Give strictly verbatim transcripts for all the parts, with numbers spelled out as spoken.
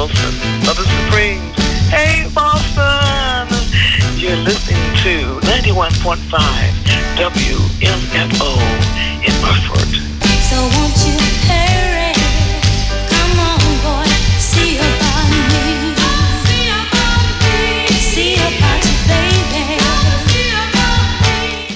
Wilson of the Supremes. Hey, Boston! You're listening to ninety-one point five W M F O in Burford. So won't you hurry? Come on, boy, see about me. See about me. See about you, baby. See about me.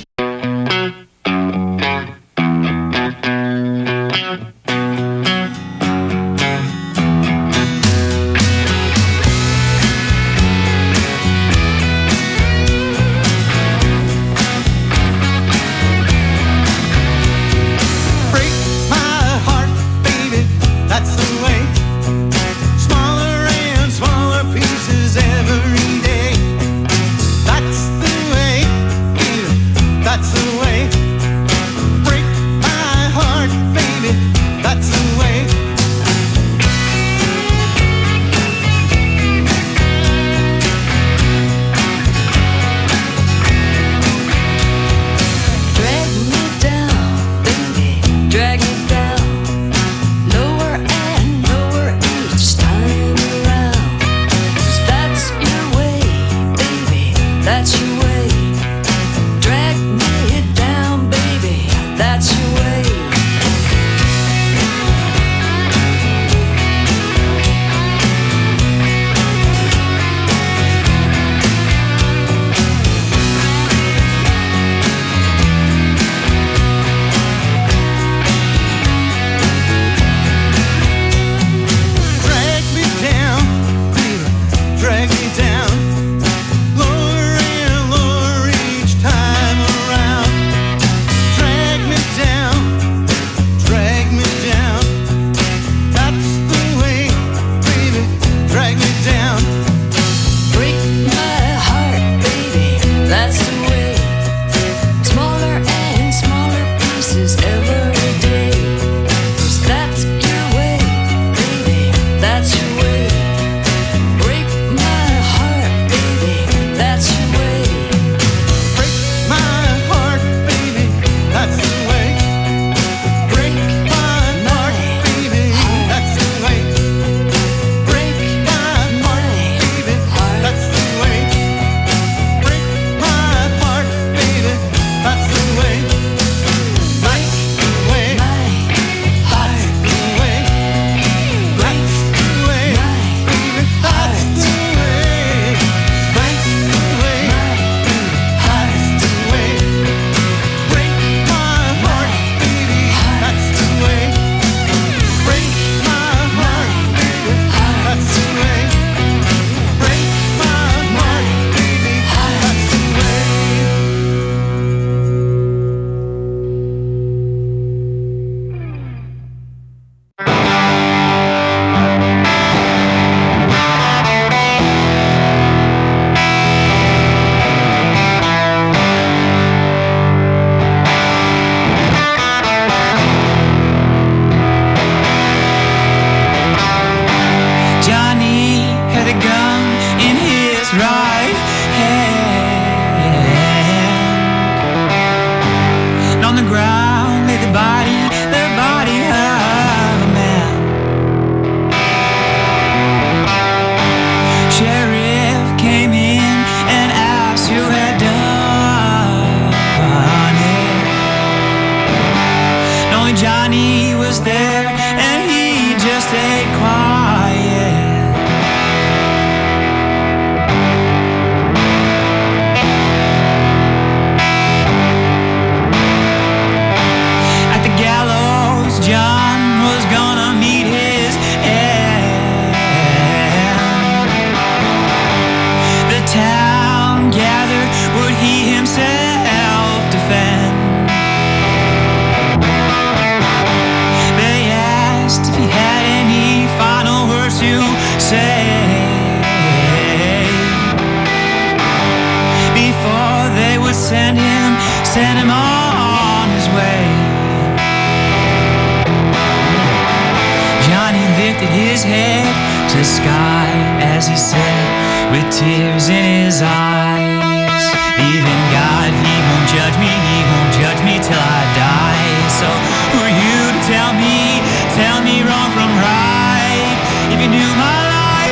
Tell me wrong from right. If you knew my life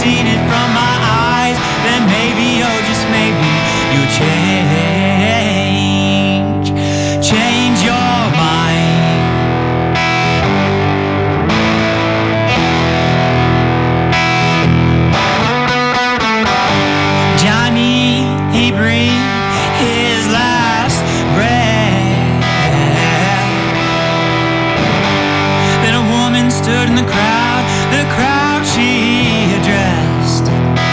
seen it from my eyes, then maybe, oh just maybe, you'll change, change your mind. Johnny, he breathed his last breath. Then a woman stood in the crowd, the crowd she addressed.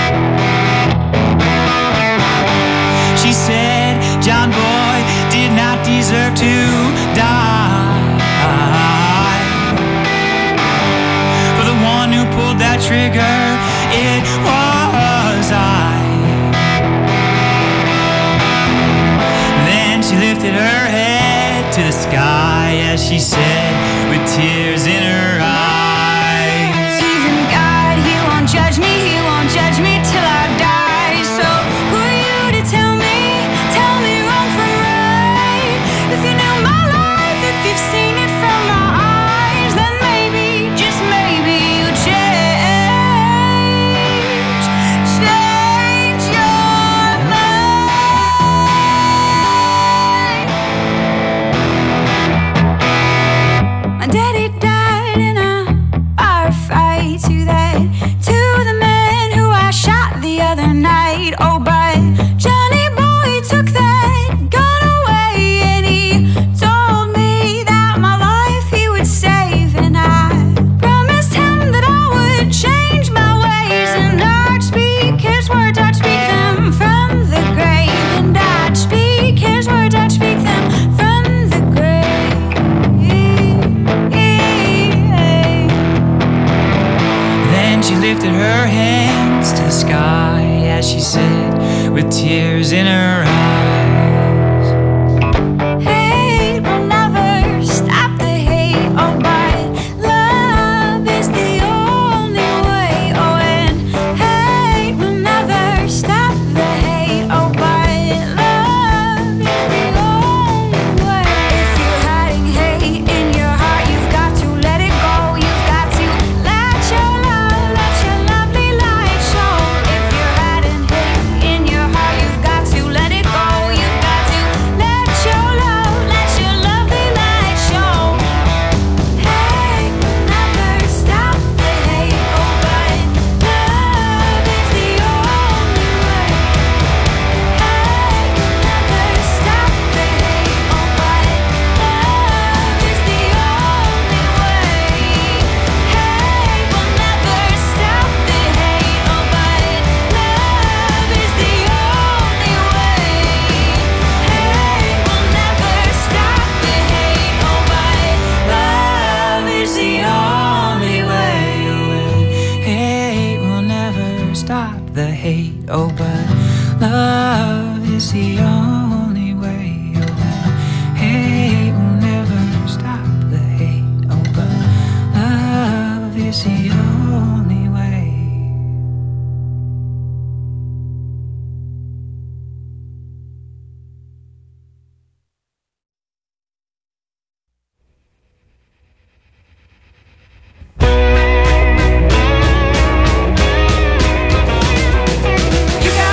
She said, John boy did not deserve to die. For the one who pulled that trigger, it was I. Then she lifted her head to the sky as she said, with tears in her eyes, Even God, He won't judge me, He won't judge me till I die. So who are you to tell me, tell me wrong from right? If you knew my life, if you've seen it from my eyes, then maybe, just maybe, you change, change your mind. My daddy died in a firefight. To that, to the man who I shot the other night. Oh, but Johnny boy took that gun away, and he told me that my life he would save. And I promised him that I would change my ways, and I'd speak his words, I'd speak them from the grave. And I'd speak his words, I'd speak them from the grave. Then she lifted her hands to the sky as she said, with tears in her eyes, Hate will never stop the hate, oh, but love is the only way. Oh, and hate will never stop the hate, oh, but love is the only way. If you're hiding hate in your heart, you've got to let it go. You've got to let your love, let your lovely light show. If you're hiding hate in your heart, you've got to let it go. You've got to let your love, let your lovely light show. Hate will never stop the hate, oh, but love is the only way. Hate will never stop the hate, oh, but love is the only way. Hate will never stop the hate, oh, but love is the only way. Hate will never stop the hate, oh, but love is the only way. hate will never stop the hate, oh but love is the only way. Hate will never stop the hate, oh but love is the only way. You got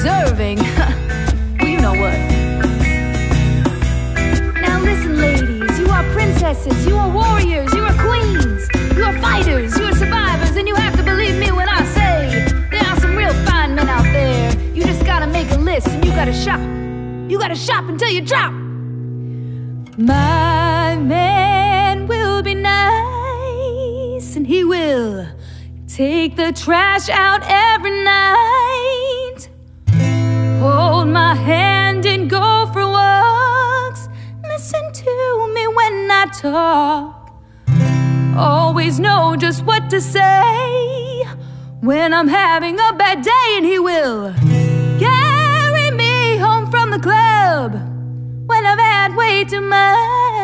deserving. Well, you know what? Now listen, ladies, you are princesses, you are warriors, you are queens, you are fighters, you are survivors, and you have to believe me when I say there are some real fine men out there. You just gotta make a list and you gotta shop. You gotta shop until you drop. My man will be nice, and he will take the trash out every night, hold my hand and go for walks, listen to me when I talk, always know just what to say when I'm having a bad day. And he will carry me home from the club when I've had way too much.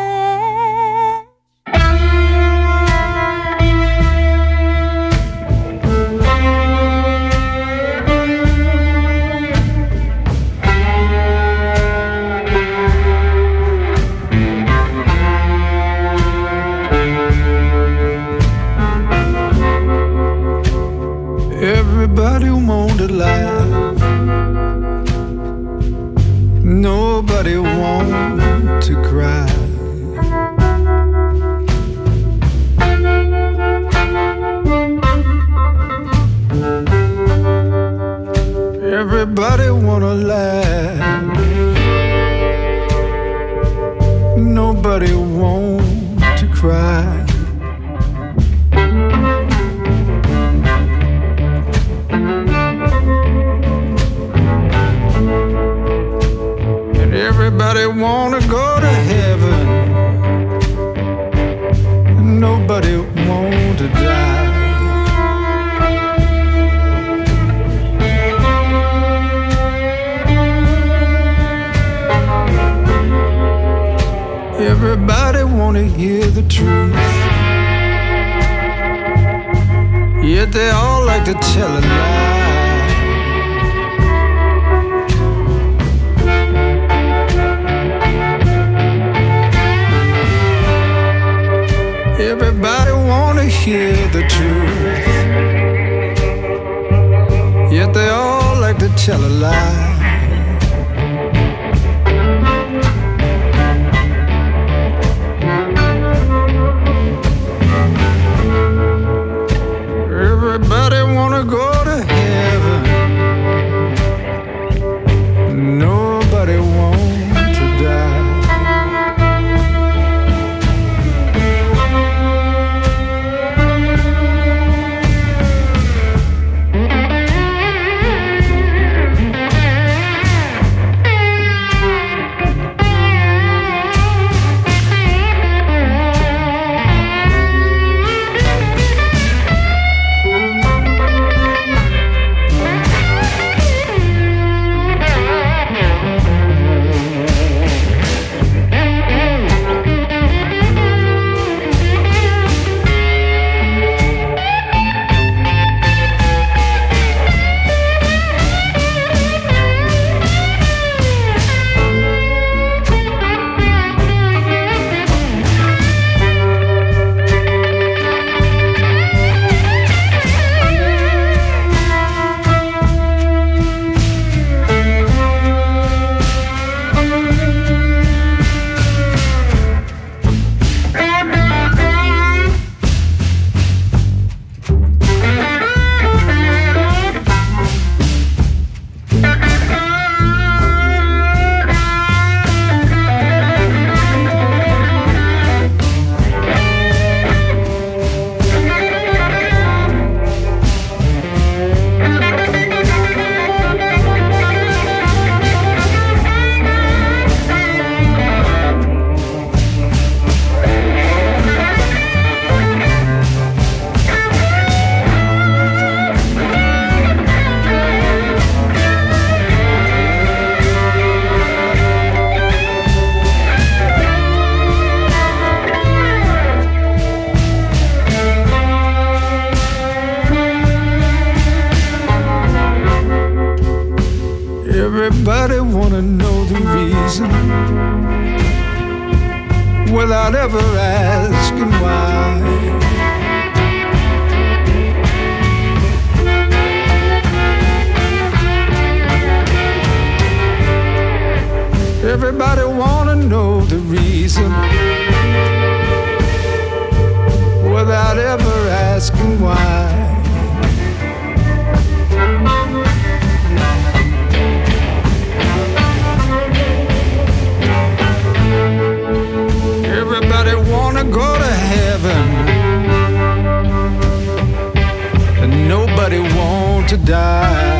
Everybody want a laugh, nobody want to cry. Everybody wanna laugh, nobody want to cry. Everybody wanna go to heaven, nobody want to die. Everybody wanna hear the truth, yet they all like to tell a lie. Everybody wanna hear the truth, yet they all like to tell a lie. Everybody wanna go to heaven, nobody want to die. Everybody wanna know the reason without ever asking why. and white. Everybody wanna go to heaven, and nobody want to die.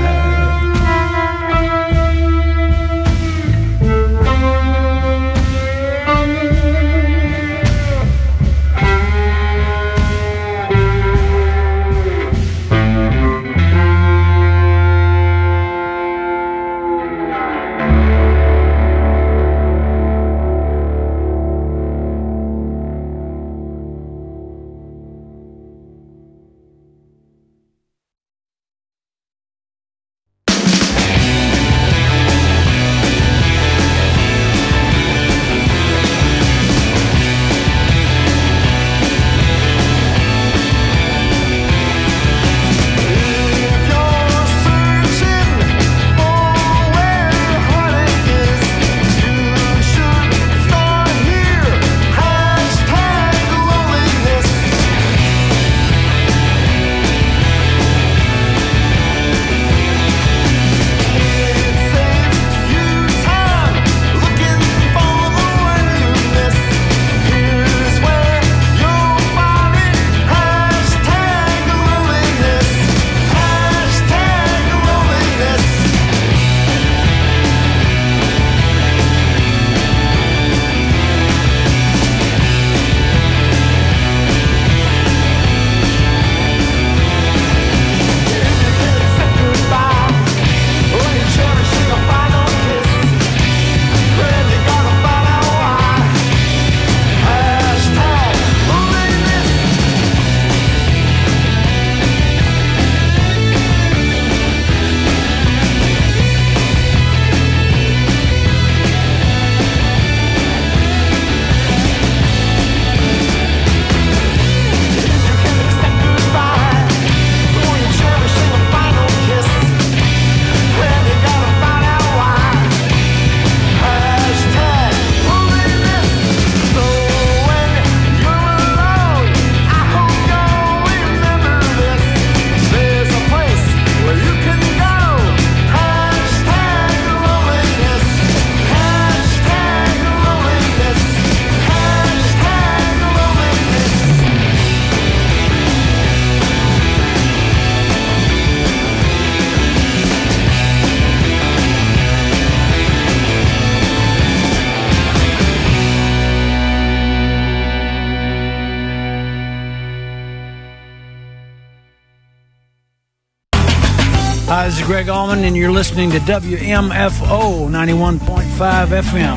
Hi, this is Greg Allman, and you're listening to W M F O ninety-one point five F M.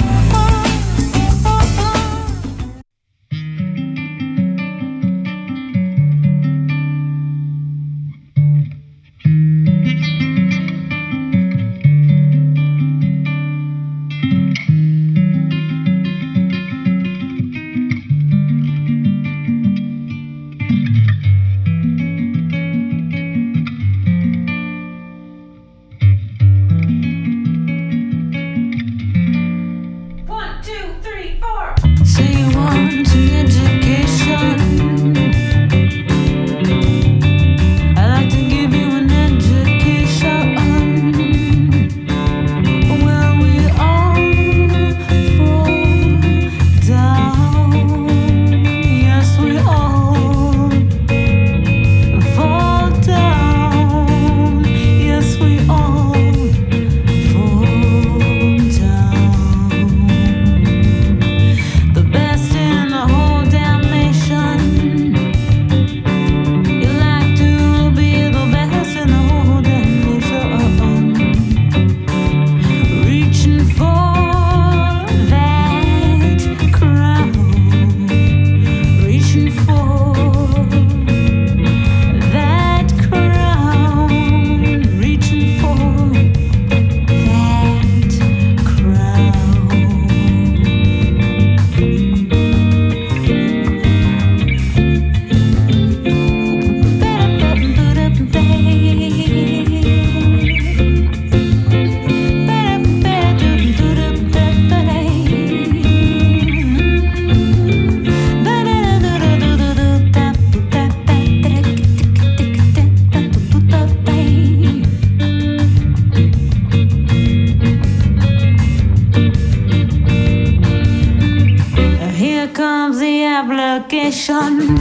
investigation.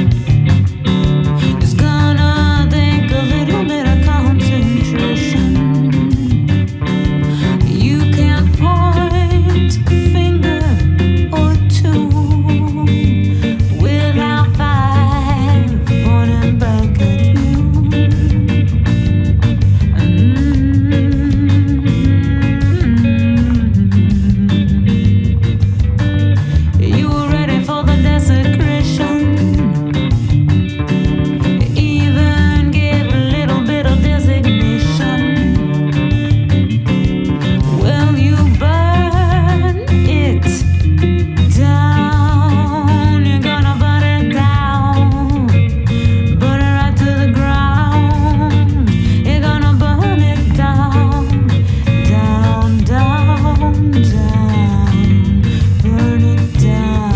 It's gonna take a little bit of concentration. You can't point a finger or two without five pointing back at you. You were ready for the desecration. Even gave a little bit of designation. Well, you burn it down. You're gonna burn it down. Burn it right to the ground. You're gonna burn it down. Down, down, down. Burn it down.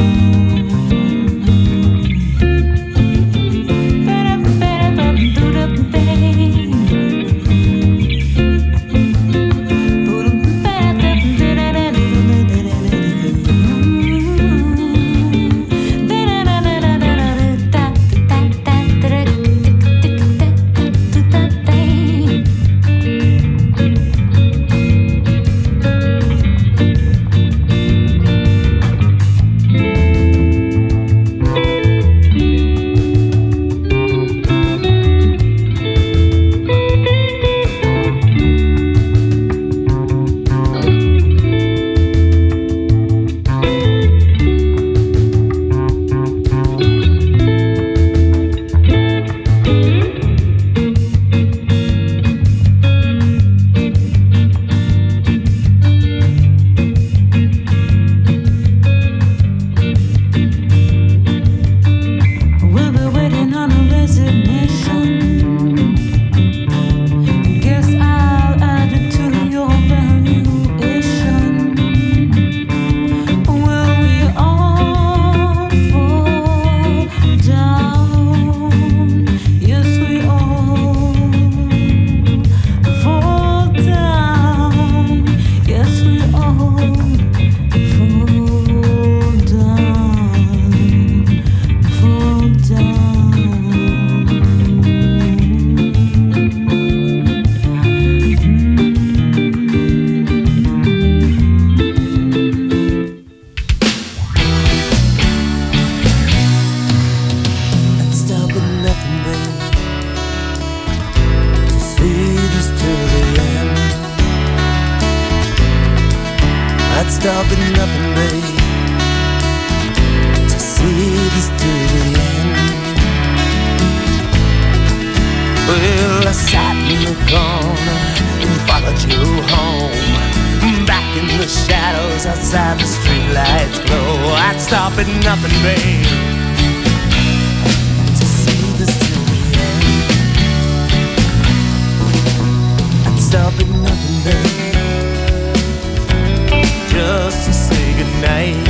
We'll be waiting on a resignation. Guess I'll add it to your valuation. Will we all fall down? Yes, we all fall down. Yes, we all fall down. Fall I'd stop at nothing, babe, to see this to the end. I'd stop at nothing, babe, to see this to the end. Well, I sat in the corner and followed you home, back in the shadows outside the streetlights glow. I'd stop at nothing, babe, to see this to the end. I'd stop at nothing, babe, just to say goodnight.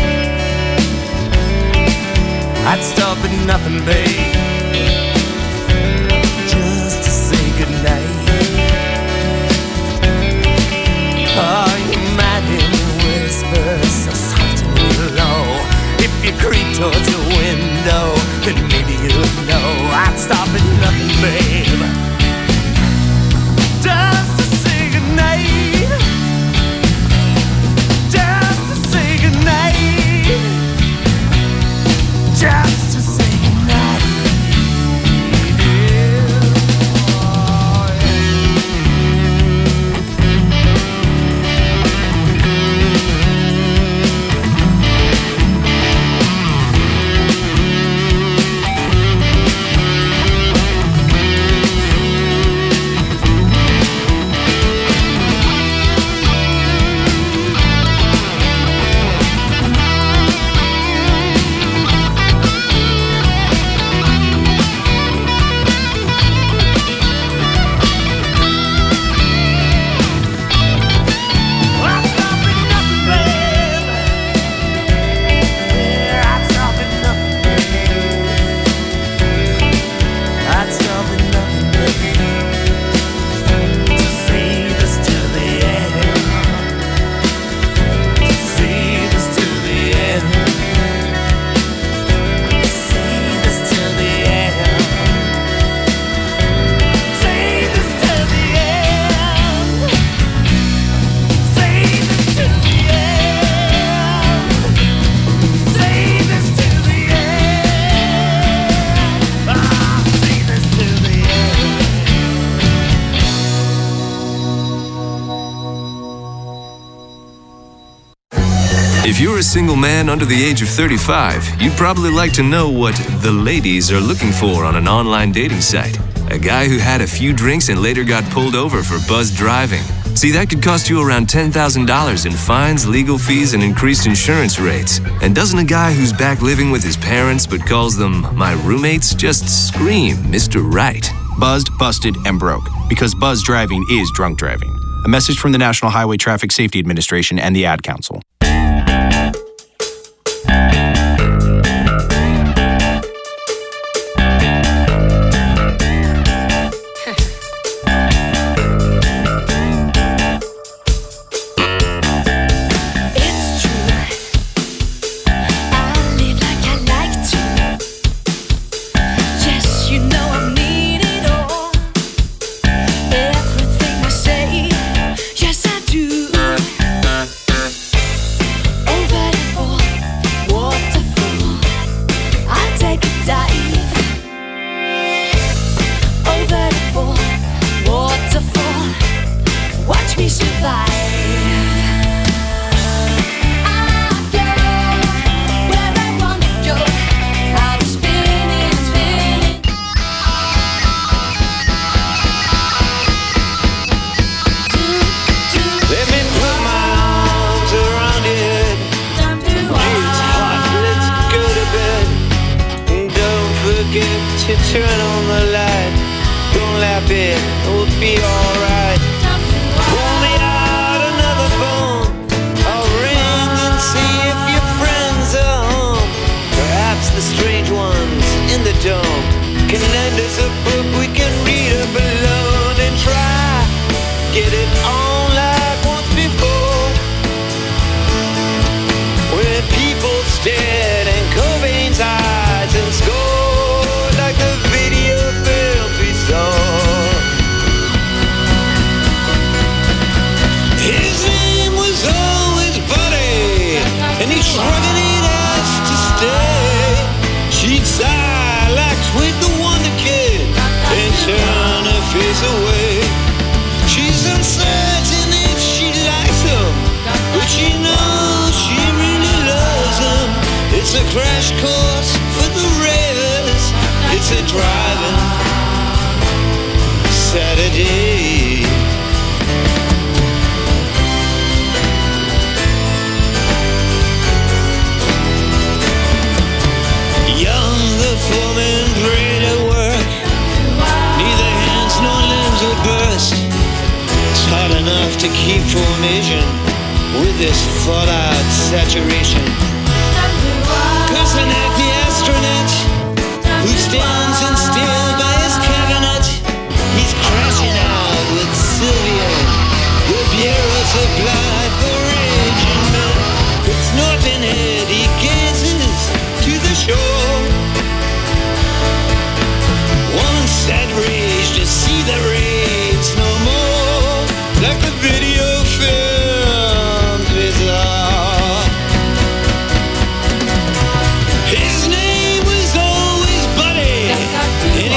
I'd stop at nothing, babe, just to say goodnight. Oh, you might hear me whisper so soft and low if you creep towards your window. If you're a single man under the age of thirty-five, you'd probably like to know what the ladies are looking for on an online dating site. A guy who had a few drinks and later got pulled over for buzzed driving. See, that could cost you around ten thousand dollars in fines, legal fees, and increased insurance rates. And doesn't a guy who's back living with his parents but calls them my roommates just scream Mister Right? Buzzed, busted, and broke. Because buzz driving is drunk driving. A message from the National Highway Traffic Safety Administration and the Ad Council. To keep formation with this fallout saturation. Kosanak, the astronaut, who stands in still by his cabinet, he's crashing out with Sylvia. The bureau supplied for raging men. With snorting head, he gazes to the shore. One sad rage to see the raves no more. Like the video films we saw. His name was always Buddy, and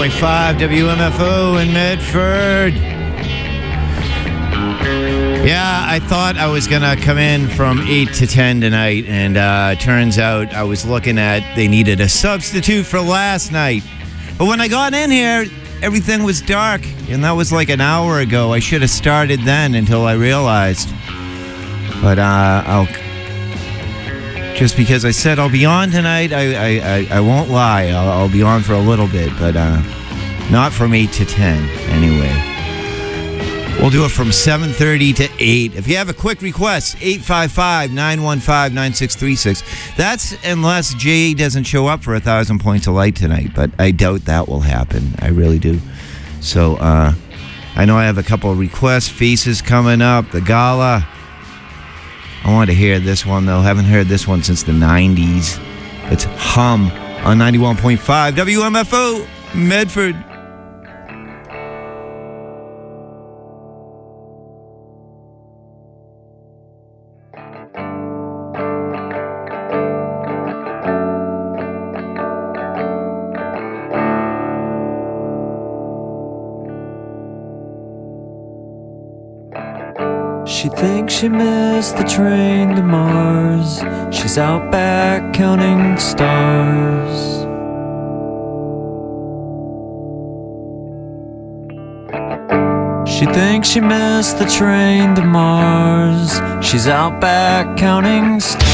point five W M F O in Medford. Yeah, I thought I was going to come in from eight to ten tonight, and uh, turns out I was looking at they needed a substitute for last night. But when I got in here, everything was dark, and that was like an hour ago. I should have started then until I realized. But uh, I'll... Just because I said I'll be on tonight, I I, I, I won't lie. I'll, I'll be on for a little bit, but uh, not from eight to ten anyway. We'll do it from seven thirty to eight. If you have a quick request, eight five five, nine one five, nine six three six. That's unless Jay doesn't show up for a thousand points of light tonight, but I doubt that will happen. I really do. So uh, I know I have a couple of requests. Faces coming up, the gala. I want to hear this one, though. Haven't heard this one since the nineties. It's Hum on ninety-one point five W M F O, Medford. She thinks she missed the train to Mars. She's out back counting stars. She thinks she missed the train to Mars. She's out back counting stars.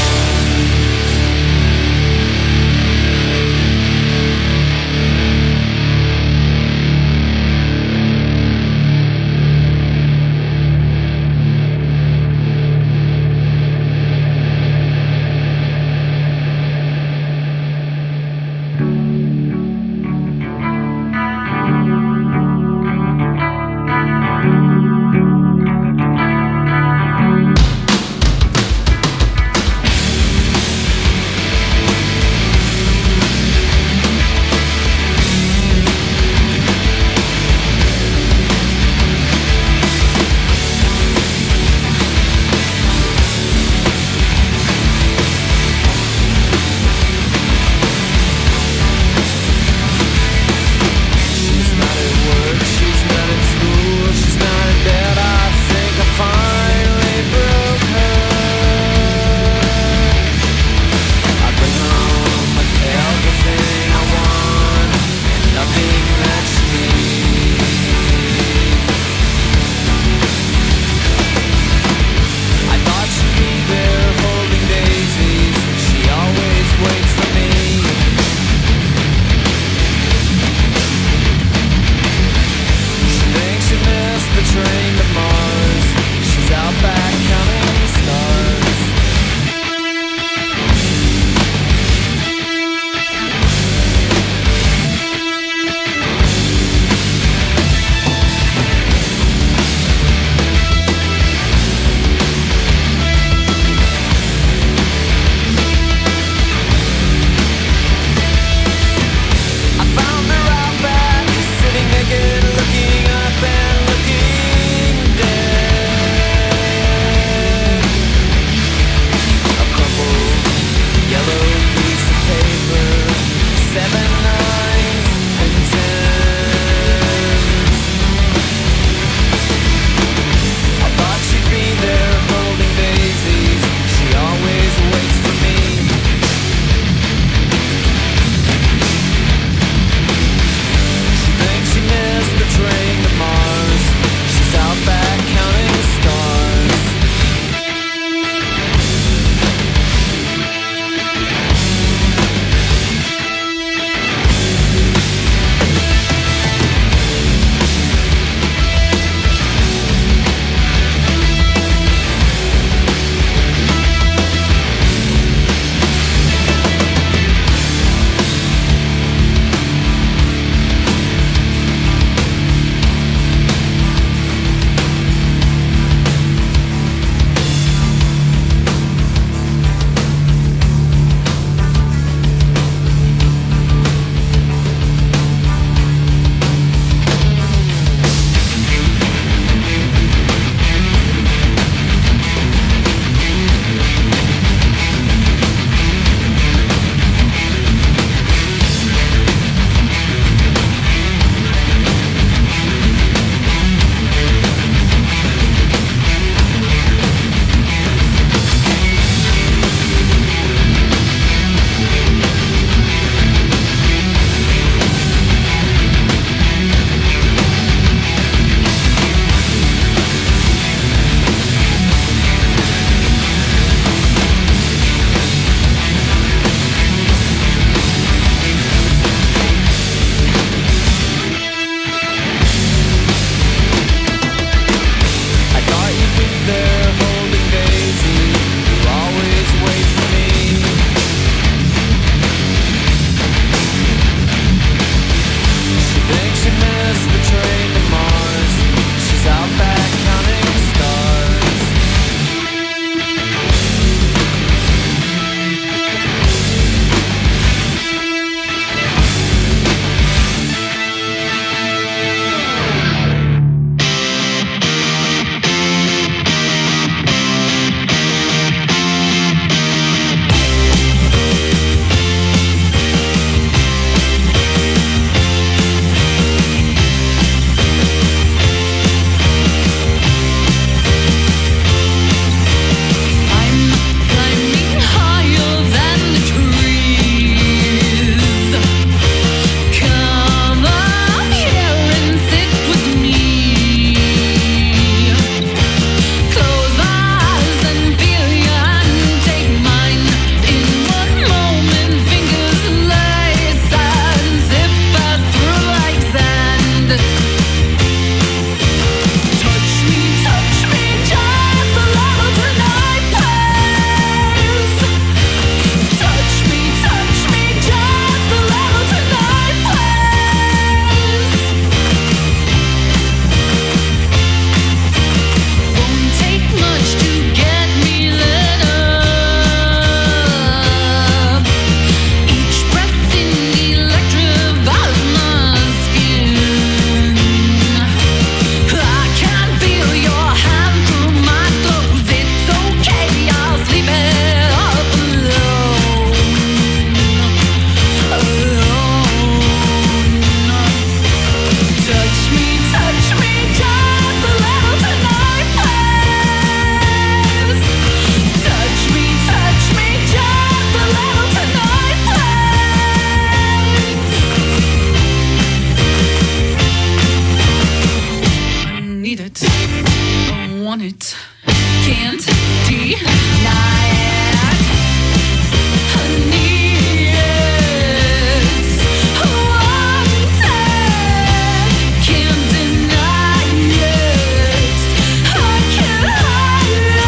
need it, want it, can't deny it. I need it, want it, can't deny it. I can't hide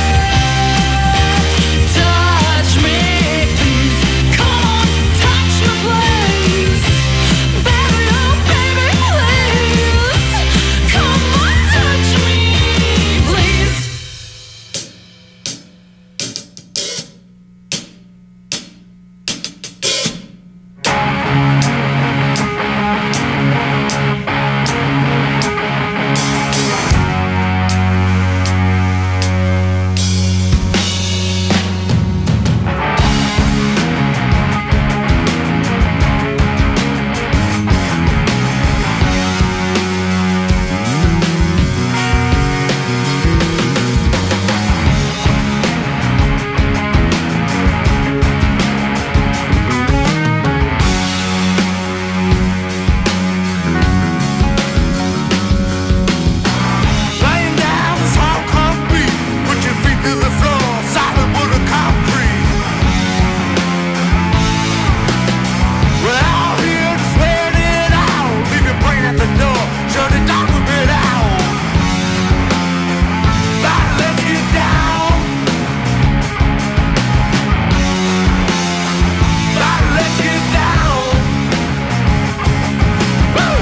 it. Touch me, please. Come on, touch me, please. Baby, oh baby, please. Come on, touch me, please. Laying down this hard concrete, put your feet to the floor, solid wood or concrete. We're out here to sweat it out. Leave your brain at the door, shut it down, whip it out. About to let you down. About to let you down. Woo!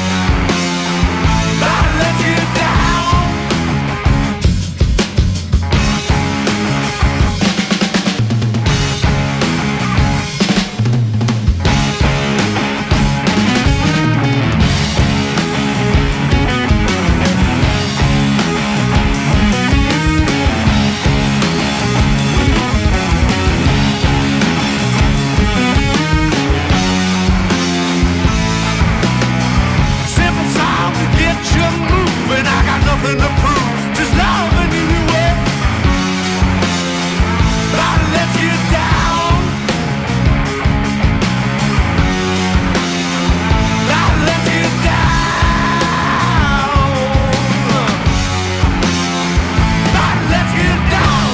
About to let you down. Simple song to get you moving. I got nothing to prove, just loving you anyway. About to let you down. About to let you down. About to let you down.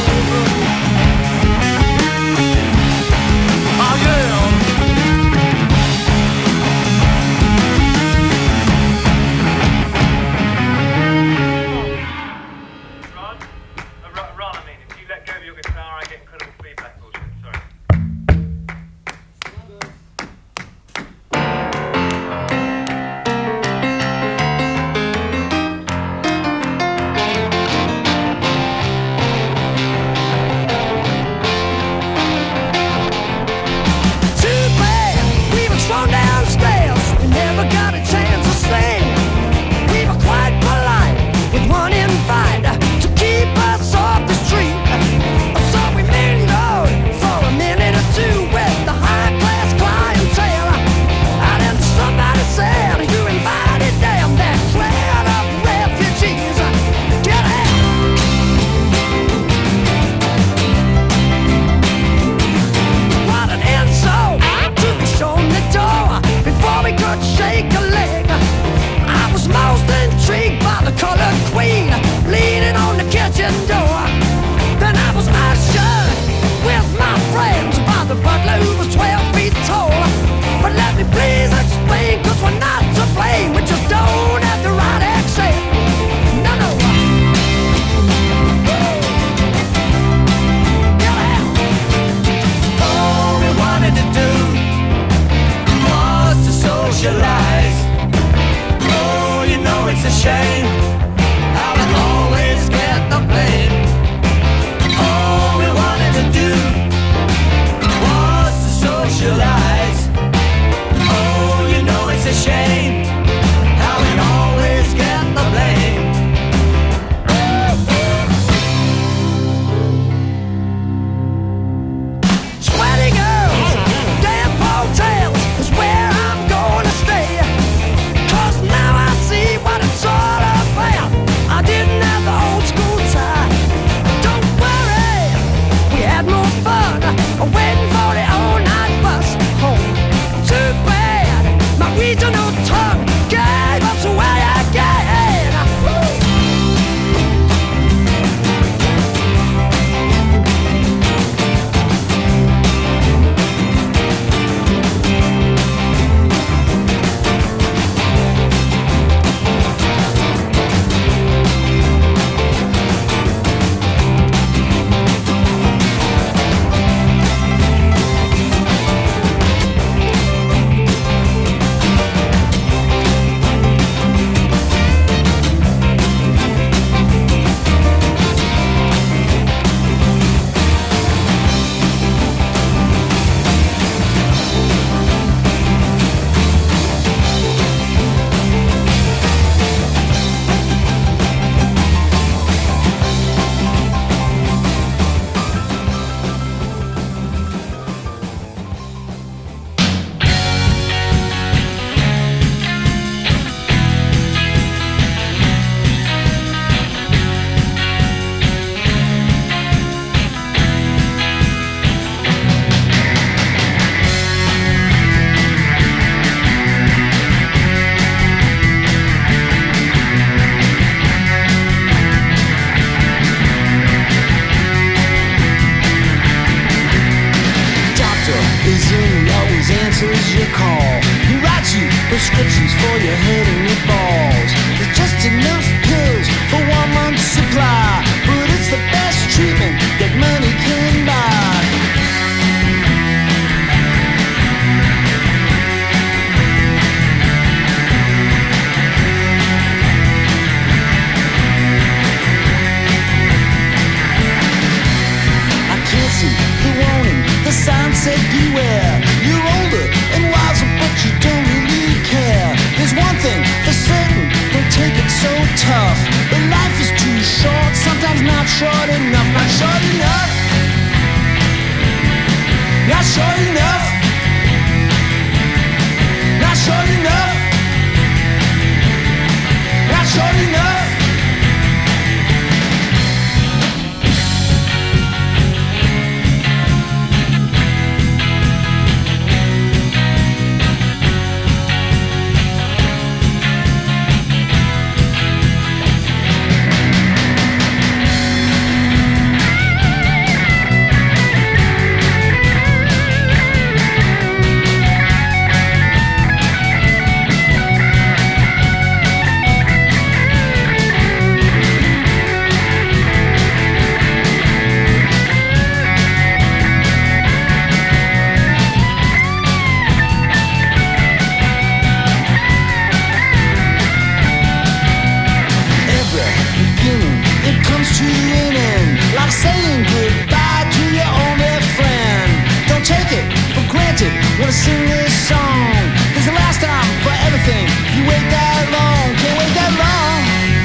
Oh yeah. Ron? Uh, Ron, Ron, I mean, if you let go of your guitar, I get incredible feedback bullshit. Sorry. Too bad we were thrown downstairs. We never got a chance to sing. We were quite polite with one invite to keep us off the street. So we mingled for a minute or two with the high-class clientele. And then somebody said, "You invited them, that crowd of refugees. Get out!" What an insult to be shown the door before we could shake a leg. I was most intrigued by the colored queen leaning on the kitchen door. Then I was ushered with my friends by the butler who was twelve feet tall. But let me please explain, cause we're not to blame. We just don't have the right accent. No, no. Get out. All we wanted to do was to socialize. Oh, you know it's a shame how the comes to an end, like saying goodbye to your only friend. Don't take it for granted when I sing this song. It's the last time for everything. You wait that long, can't wait that long.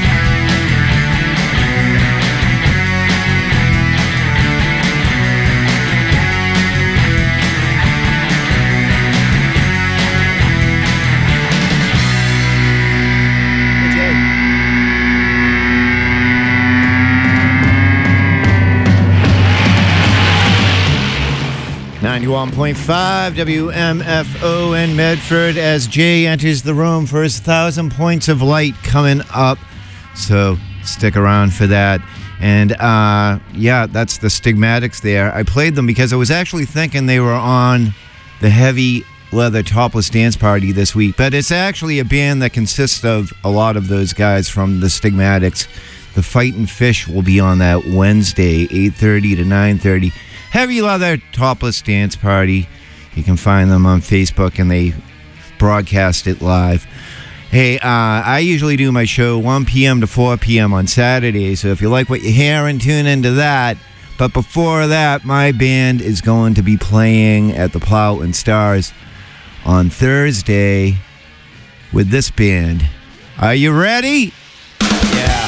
ninety-one point five W M F O in Medford as Jay enters the room for his thousand points of light coming up. So stick around for that. And uh, yeah, that's the Stigmatics there. I played them because I was actually thinking they were on the Heavy Leather Topless Dance Party this week. But it's actually a band that consists of a lot of those guys from the Stigmatics. The Fightin' Fish will be on that Wednesday, eight thirty to nine thirty. Heavy Leather Topless Dance Party. You can find them on Facebook, and they broadcast it live. Hey, uh, I usually do my show one p.m. to four p.m. on Saturday, so if you like what you hear, and tune into that. But before that, my band is going to be playing at the Plow and Stars on Thursday with this band. Are you ready? Yeah.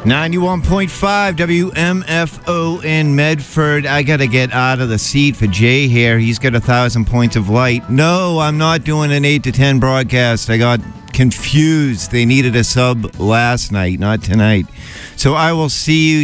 ninety-one point five W M F O in Medford. I got to get out of the seat for Jay here. He's got a thousand points of light. No, I'm not doing an eight to ten broadcast. I got confused. They needed a sub last night, not tonight. So I will see you